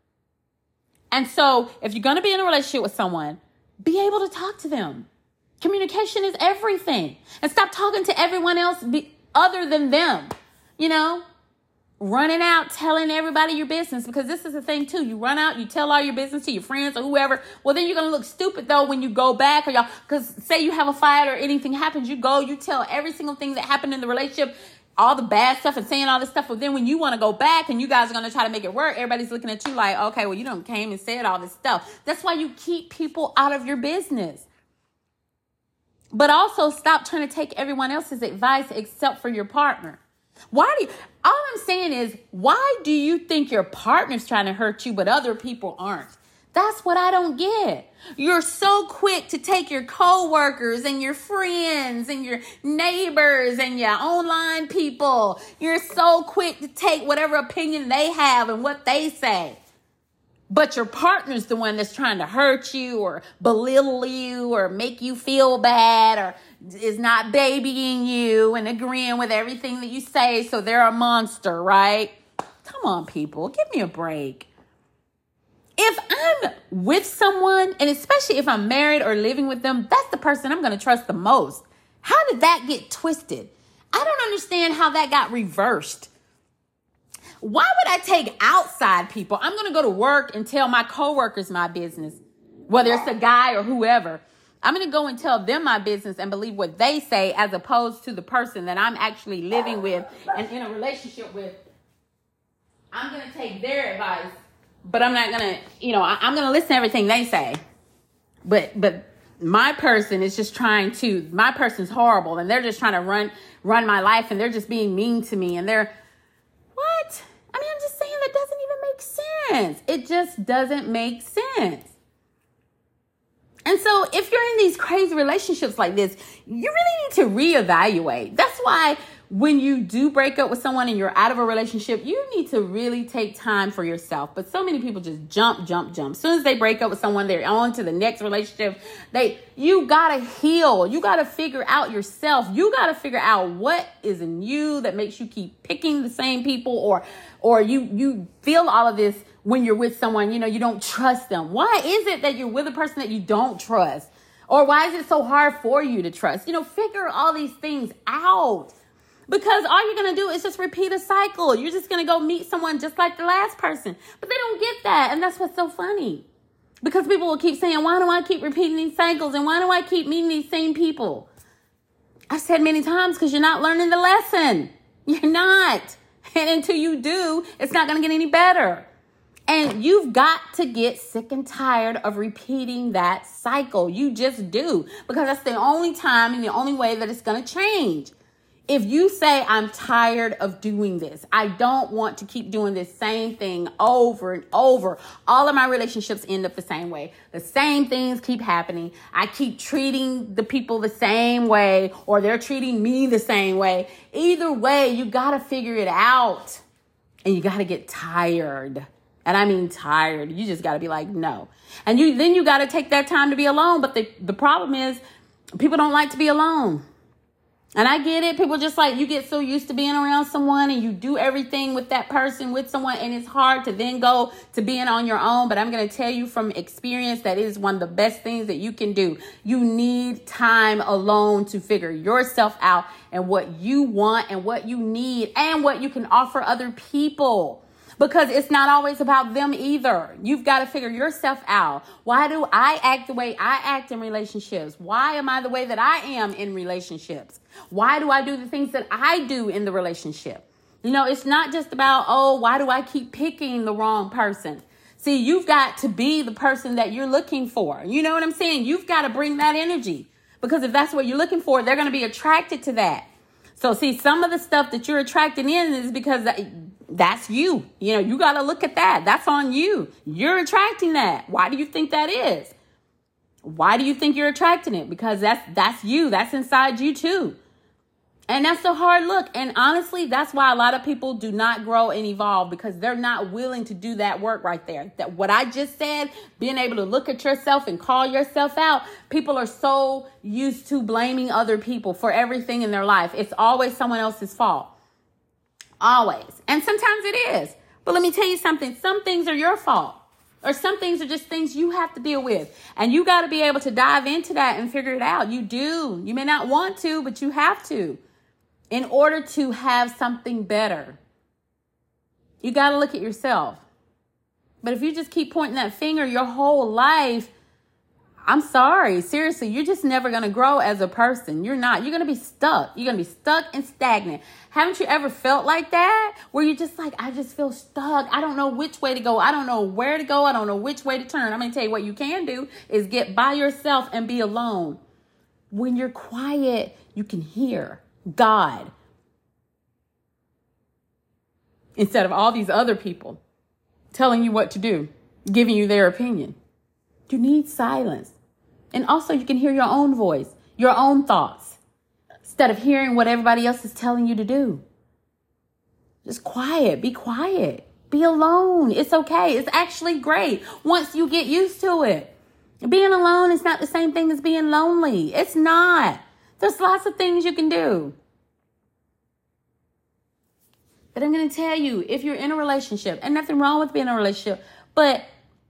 And so if you're going to be in a relationship with someone, be able to talk to them. Communication is everything. And stop talking to everyone else be, other than them. You know, running out, telling everybody your business, because this is the thing too. You run out, you tell all your business to your friends or whoever. Well, then you're going to look stupid though when you go back, or y'all, because say you have a fight or anything happens, you go, you tell every single thing that happened in the relationship, all the bad stuff and saying all this stuff. But then when you want to go back and you guys are going to try to make it work, everybody's looking at you like, okay, well, you done came and said all this stuff. That's why you keep people out of your business. But also stop trying to take everyone else's advice except for your partner. Why do you, all I'm saying is, why do you think your partner's trying to hurt you, but other people aren't? That's what I don't get. You're so quick to take your coworkers and your friends and your neighbors and your online people. You're so quick to take whatever opinion they have and what they say. But your partner's the one that's trying to hurt you or belittle you or make you feel bad or is not babying you and agreeing with everything that you say. So they're a monster, right? Come on, people. Give me a break. If I'm with someone, and especially if I'm married or living with them, that's the person I'm going to trust the most. How did that get twisted? I don't understand how that got reversed. Why would I take outside people? I'm going to go to work and tell my coworkers my business, whether it's a guy or whoever. I'm going to go and tell them my business and believe what they say, as opposed to the person that I'm actually living with and in a relationship with. I'm going to take their advice. But I'm not going to, you know, I, I'm going to listen to everything they say. But but my person is just trying to, my person's horrible. And they're just trying to run run my life. And they're just being mean to me. And they're, what? I mean, I'm just saying that doesn't even make sense. It just doesn't make sense. And so if you're in these crazy relationships like this, you really need to reevaluate. That's why when you do break up with someone and you're out of a relationship, you need to really take time for yourself. But so many people just jump, jump, jump. As soon as they break up with someone, they're on to the next relationship. They, you got to heal. You got to figure out yourself. You got to figure out what is in you that makes you keep picking the same people, or, or you, you feel all of this when you're with someone, you know, you don't trust them. Why is it that you're with a person that you don't trust? Or why is it so hard for you to trust? You know, figure all these things out. Because all you're going to do is just repeat a cycle. You're just going to go meet someone just like the last person. But they don't get that. And that's what's so funny. Because people will keep saying, why do I keep repeating these cycles? And why do I keep meeting these same people? I've said many times, because you're not learning the lesson. You're not. And until you do, it's not going to get any better. And you've got to get sick and tired of repeating that cycle. You just do. Because that's the only time and the only way that it's going to change. If you say, I'm tired of doing this, I don't want to keep doing this same thing over and over, all of my relationships end up the same way. The same things keep happening. I keep treating the people the same way, or they're treating me the same way. Either way, you got to figure it out, and you got to get tired. And I mean tired. You just got to be like, no. And you then you got to take that time to be alone. But the, the problem is, people don't like to be alone. And I get it. People just like, you get so used to being around someone and you do everything with that person, with someone, and it's hard to then go to being on your own. But I'm going to tell you from experience that it is one of the best things that you can do. You need time alone to figure yourself out and what you want and what you need and what you can offer other people. because it's not always about them either. You've got to figure yourself out. Why do I act the way I act in relationships? Why am I the way that I am in relationships? Why do I do the things that I do in the relationship? You know, it's not just about, oh, why do I keep picking the wrong person? See, you've got to be the person that you're looking for. You know what I'm saying? You've got to bring that energy, because if that's what you're looking for, they're going to be attracted to that. So see, some of the stuff that you're attracting in is because that, that's you. You know, you got to look at that. That's on you. You're attracting that. Why do you think that is? Why do you think you're attracting it? Because that's that's you. That's inside you too. And that's a hard look. And honestly, that's why a lot of people do not grow and evolve, because they're not willing to do that work right there. That what I just said, being able to look at yourself and call yourself out. People are so used to blaming other people for everything in their life. It's always someone else's fault. Always. And sometimes it is. But let me tell you something. Some things are your fault. Or some things are just things you have to deal with. And you got to be able to dive into that and figure it out. You do. You may not want to, but you have to. In order to have something better, you got to look at yourself. But if you just keep pointing that finger your whole life, I'm sorry. Seriously, you're just never going to grow as a person. You're not. You're going to be stuck. You're going to be stuck and stagnant. Haven't you ever felt like that? Where you're just like, I just feel stuck. I don't know which way to go. I don't know where to go. I don't know which way to turn. I'm going to tell you what you can do is get by yourself and be alone. When you're quiet, you can hear God instead of all these other people telling you what to do, giving you their opinion. You need silence. And also you can hear your own voice, your own thoughts, instead of hearing what everybody else is telling you to do. Just quiet. Be quiet. Be alone. It's okay. It's actually great once you get used to it. Being alone is not the same thing as being lonely. It's not. There's lots of things you can do. But I'm going to tell you, if you're in a relationship, and nothing wrong with being in a relationship, but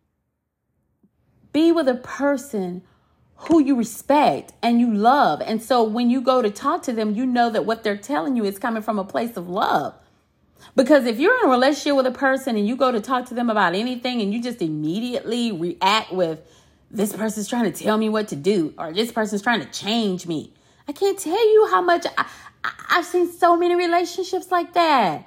be with a person who you respect and you love. And so when you go to talk to them, you know that what they're telling you is coming from a place of love. Because if you're in a relationship with a person and you go to talk to them about anything and you just immediately react with, this person's trying to tell me what to do, or this person's trying to change me. I can't tell you how much I, I, I've seen so many relationships like that.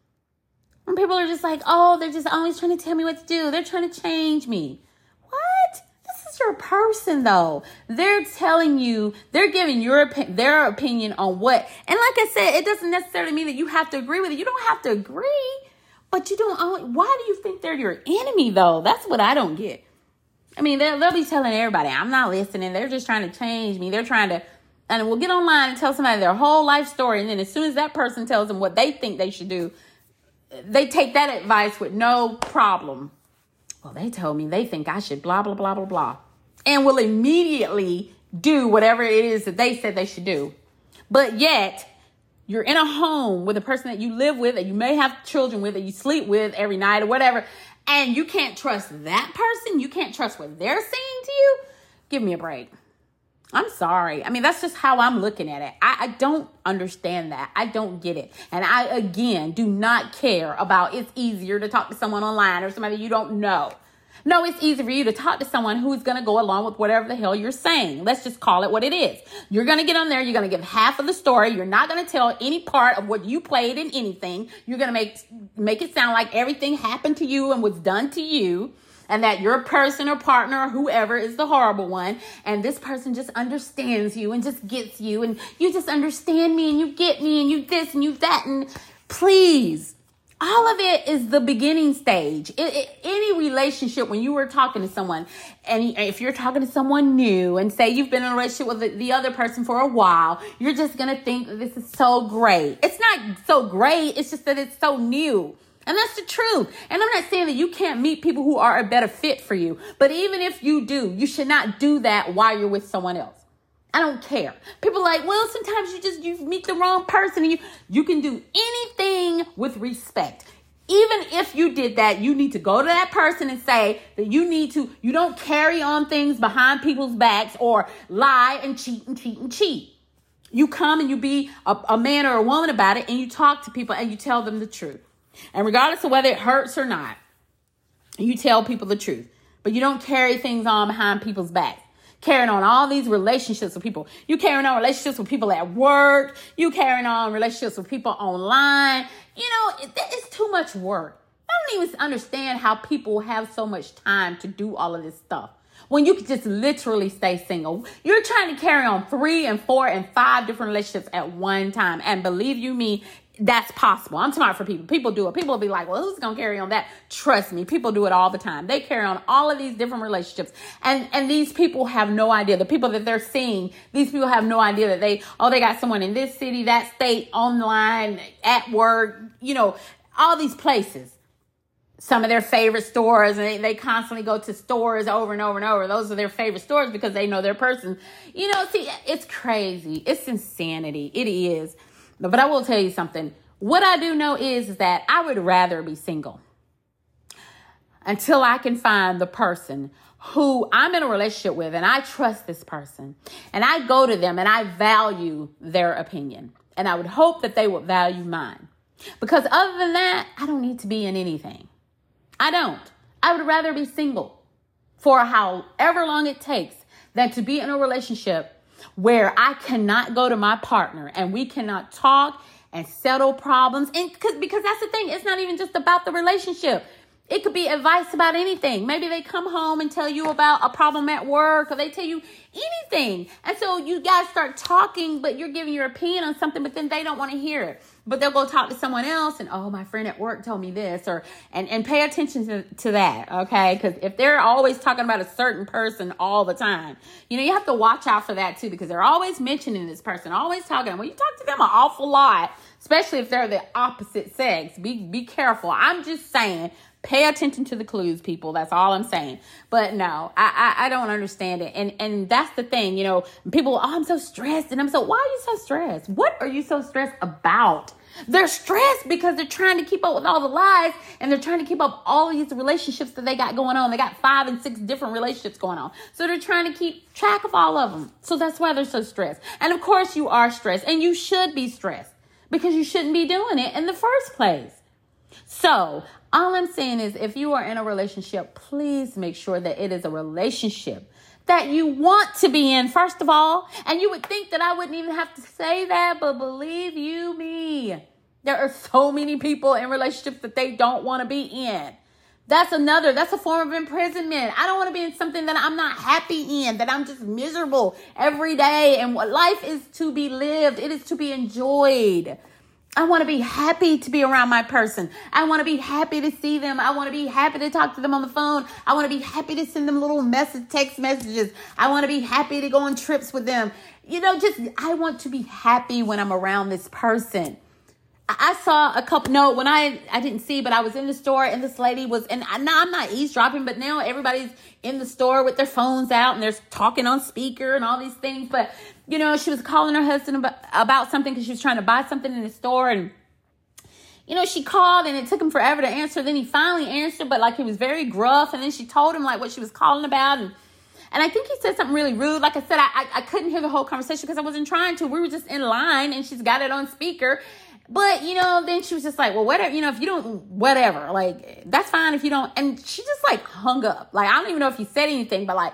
When people are just like, oh, they're just always trying to tell me what to do. They're trying to change me. What? This is your person, though. They're telling you, they're giving your their opinion on what. And like I said, it doesn't necessarily mean that you have to agree with it. You don't have to agree, but you don't. Why do you think they're your enemy, though? That's what I don't get. I mean, they'll, they'll be telling everybody, I'm not listening. They're just trying to change me. They're trying to, and we'll get online and tell somebody their whole life story. And then as soon as that person tells them what they think they should do, they take that advice with no problem. Well, they told me they think I should blah, blah, blah, blah, blah. And will immediately do whatever it is that they said they should do. But yet, you're in a home with a person that you live with, that you may have children with, that you sleep with every night or whatever, and you can't trust that person. You can't trust what they're saying to you. Give me a break. I'm sorry. I mean, that's just how I'm looking at it. I, I don't understand that. I don't get it. And I, again, do not care about it's easier to talk to someone online or somebody you don't know. No, it's easy for you to talk to someone who's going to go along with whatever the hell you're saying. Let's just call it what it is. You're going to get on there. You're going to give half of the story. You're not going to tell any part of what you played in anything. You're going to make, make it sound like everything happened to you and was done to you, and that your person or partner or whoever is the horrible one. And this person just understands you and just gets you. And you just understand me and you get me and you this and you that. And please, all of it is the beginning stage. It, it, any relationship, when you were talking to someone, and if you're talking to someone new and say you've been in a relationship with the, the other person for a while, you're just going to think that this is so great. It's not so great. It's just that it's so new. And that's the truth. And I'm not saying that you can't meet people who are a better fit for you. But even if you do, you should not do that while you're with someone else. I don't care. People are like, well, sometimes you just you meet the wrong person. And you, you can do anything with respect. Even if you did that, you need to go to that person and say that you need to, you don't carry on things behind people's backs or lie and cheat and cheat and cheat. You come and you be a, a man or a woman about it, and you talk to people and you tell them the truth. And regardless of whether it hurts or not, you tell people the truth. But you don't carry things on behind people's backs. Carrying on all these relationships with people. You carrying on relationships with people at work. You carrying on relationships with people online. You know, it, it's too much work. I don't even understand how people have so much time to do all of this stuff when you could just literally stay single. You're trying to carry on three and four and five different relationships at one time. And believe you me, that's possible. I'm smart for people. People do it. People will be like, well, who's going to carry on that? Trust me. People do it all the time. They carry on all of these different relationships. And, and these people have no idea. The people that they're seeing, these people have no idea that they, oh, they got someone in this city, that state, online, at work, you know, all these places. Some of their favorite stores, and they, they constantly go to stores over and over and over. Those are their favorite stores because they know their person. You know, see, it's crazy. It's insanity. It is. But I will tell you something. What I do know is that I would rather be single until I can find the person who I'm in a relationship with and I trust this person and I go to them and I value their opinion. And I would hope that they would value mine. Because other than that, I don't need to be in anything. I don't. I would rather be single for however long it takes than to be in a relationship where I cannot go to my partner and we cannot talk and settle problems. And because because that's the thing. It's not even just about the relationship. It could be advice about anything. Maybe they come home and tell you about a problem at work, or they tell you anything. And so you guys start talking, but you're giving your opinion on something, but then they don't want to hear it. But they'll go talk to someone else and, oh, my friend at work told me this, or and, and pay attention to, to that, okay? Because if they're always talking about a certain person all the time, you know, you have to watch out for that too, because they're always mentioning this person, always talking. Well, you talk to them an awful lot, especially if they're the opposite sex. Be, be careful. I'm just saying, pay attention to the clues, people. That's all I'm saying. But no, I, I, I don't understand it. And and that's the thing, you know, people, oh, I'm so stressed. And I'm so, why are you so stressed? What are you so stressed about? They're stressed because they're trying to keep up with all the lies, and they're trying to keep up all these relationships that they got going on. They got five and six different relationships going on. So they're trying to keep track of all of them. So that's why they're so stressed. And of course you are stressed, and you should be stressed because you shouldn't be doing it in the first place. So all I'm saying is, if you are in a relationship, please make sure that it is a relationship that you want to be in, first of all. And you would think that I wouldn't even have to say that, but believe you me, there are so many people in relationships that they don't want to be in. That's another, that's a form of imprisonment. I don't want to be in something that I'm not happy in, that I'm just miserable every day. And what life is to be lived, it is to be enjoyed. I want to be happy to be around my person. I want to be happy to see them. I want to be happy to talk to them on the phone. I want to be happy to send them little message, text messages. I want to be happy to go on trips with them. You know, just, I want to be happy when I'm around this person. I saw a couple, no, when I, I didn't see, but I was in the store and this lady was, and I, now I'm not eavesdropping, but now everybody's in the store with their phones out and they're talking on speaker and all these things. But, you know, she was calling her husband about, about something because she was trying to buy something in the store. And, you know, she called and it took him forever to answer. Then he finally answered, but like he was very gruff. And then she told him like what she was calling about. And, and I think he said something really rude. Like I said, I, I, I couldn't hear the whole conversation because I wasn't trying to. We were just in line and she's got it on speaker. But, you know, then she was just like, well, whatever, you know, if you don't, whatever, like, that's fine if you don't. And she just like hung up. Like, I don't even know if he said anything, but like,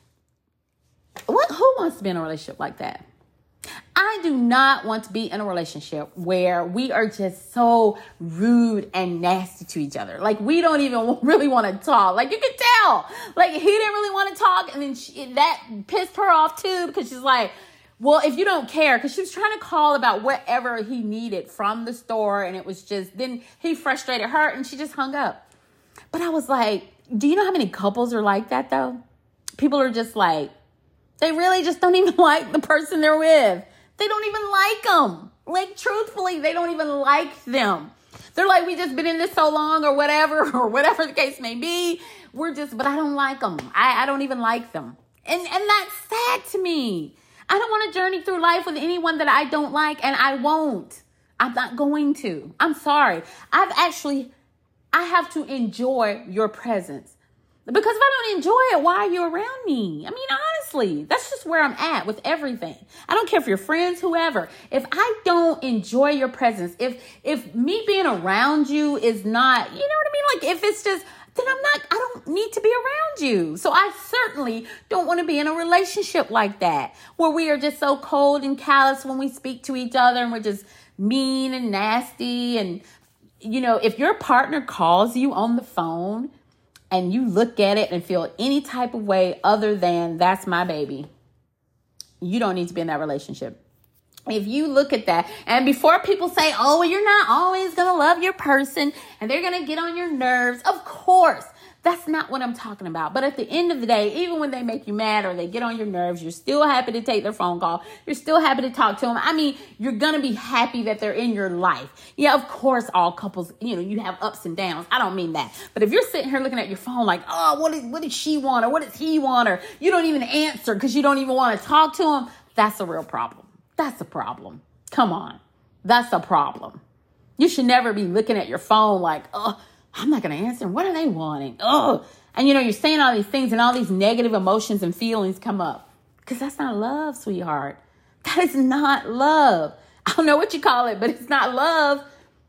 what, who wants to be in a relationship like that? I do not want to be in a relationship where we are just so rude and nasty to each other. Like, we don't even really want to talk. Like, you can tell. Like, he didn't really want to talk. And then she, that pissed her off, too, because she's like, well, if you don't care, because she was trying to call about whatever he needed from the store. And it was just, then he frustrated her and she just hung up. But I was like, do you know how many couples are like that, though? People are just like, they really just don't even like the person they're with. They don't even like them. Like, truthfully, they don't even like them. They're like, we just been in this so long or whatever, or whatever the case may be. We're just, but I don't like them. I, I don't even like them. And, and that's sad to me. I don't want to journey through life with anyone that I don't like, and I won't. I'm not going to. I'm sorry. I've actually, I have to enjoy your presence. Because if I don't enjoy it, why are you around me? I mean, Honestly, that's just where I'm at with everything. I don't care if you're friends, whoever. If I don't enjoy your presence, if if me being around you is not, you know what I mean? Like if it's just, then I'm not, I don't need to be around you. So I certainly don't want to be in a relationship like that, where we are just so cold and callous when we speak to each other and we're just mean and nasty. And, you know, if your partner calls you on the phone and you look at it and feel any type of way other than that's my baby, you don't need to be in that relationship. If you look at that, and before people say, oh, well, you're not always going to love your person and they're going to get on your nerves. Of course, that's not what I'm talking about. But at the end of the day, even when they make you mad or they get on your nerves, you're still happy to take their phone call. You're still happy to talk to them. I mean, you're going to be happy that they're in your life. Yeah, of course, all couples, you know, you have ups and downs. I don't mean that. But if you're sitting here looking at your phone like, oh, what, is, what does she want? Or what does he want? Or you don't even answer because you don't even want to talk to him. That's a real problem. That's a problem. Come on. That's a problem. You should never be looking at your phone like, oh, I'm not going to answer. What are they wanting? Oh, and you know, you're saying all these things and all these negative emotions and feelings come up because that's not love, sweetheart. That is not love. I don't know what you call it, but it's not love.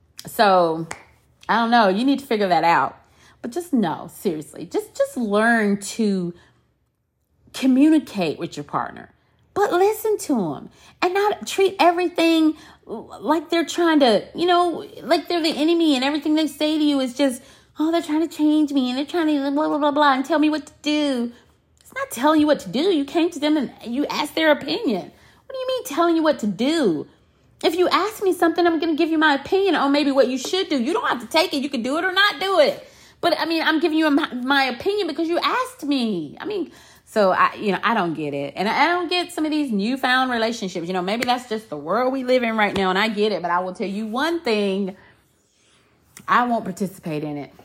So I don't know. You need to figure that out. But just know, seriously, just, just learn to communicate with your partner. But listen to them and not treat everything like they're trying to, you know, like they're the enemy and everything they say to you is just, oh, they're trying to change me and they're trying to blah, blah, blah, blah, and tell me what to do. It's not telling you what to do. You came to them and you asked their opinion. What do you mean telling you what to do? If you ask me something, I'm going to give you my opinion on maybe what you should do. You don't have to take it. You can do it or not do it. But I mean, I'm giving you my, my opinion because you asked me. I mean, So, I, you know, I don't get it. And I don't get some of these newfound relationships. You know, maybe that's just the world we live in right now. And I get it. But I will tell you one thing. I won't participate in it.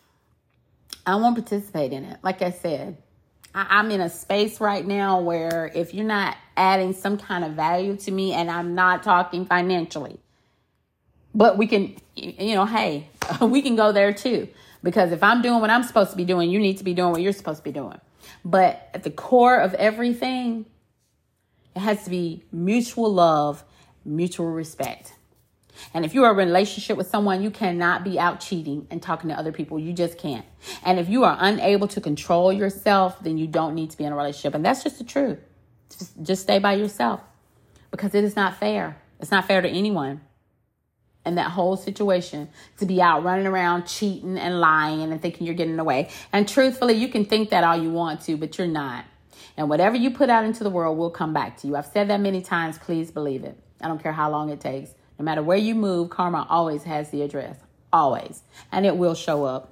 I won't participate in it. Like I said, I, I'm in a space right now where if you're not adding some kind of value to me, and I'm not talking financially, but we can, you know, hey, we can go there too. Because if I'm doing what I'm supposed to be doing, you need to be doing what you're supposed to be doing. But at the core of everything, it has to be mutual love, mutual respect. And if you are in a relationship with someone, you cannot be out cheating and talking to other people. You just can't. And if you are unable to control yourself, then you don't need to be in a relationship. And that's just the truth. Just, just stay by yourself because it is not fair. It's not fair to anyone. And that whole situation to be out running around cheating and lying and thinking you're getting away. And truthfully, you can think that all you want to, but you're not. And whatever you put out into the world will come back to you. I've said that many times. Please believe it. I don't care how long it takes. No matter where you move, karma always has the address. Always. And it will show up.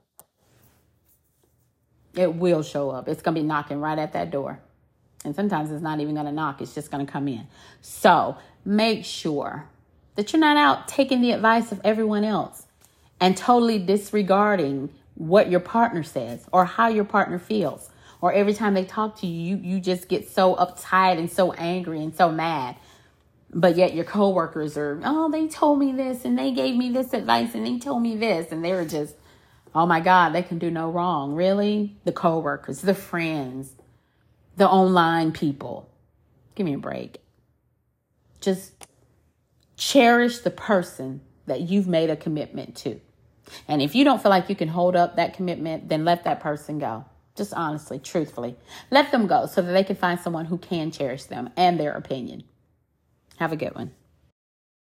It will show up. It's going to be knocking right at that door. And sometimes it's not even going to knock. It's just going to come in. So make sure that you're not out taking the advice of everyone else and totally disregarding what your partner says or how your partner feels. Or every time they talk to you, you, you just get so uptight and so angry and so mad. But yet your coworkers are, oh, they told me this and they gave me this advice and they told me this. And they were just, oh my God, they can do no wrong. Really? The coworkers, the friends, the online people. Give me a break. Just cherish the person that you've made a commitment to. And if you don't feel like you can hold up that commitment, then let that person go. Just honestly, truthfully, let them go so that they can find someone who can cherish them and their opinion. Have a good one.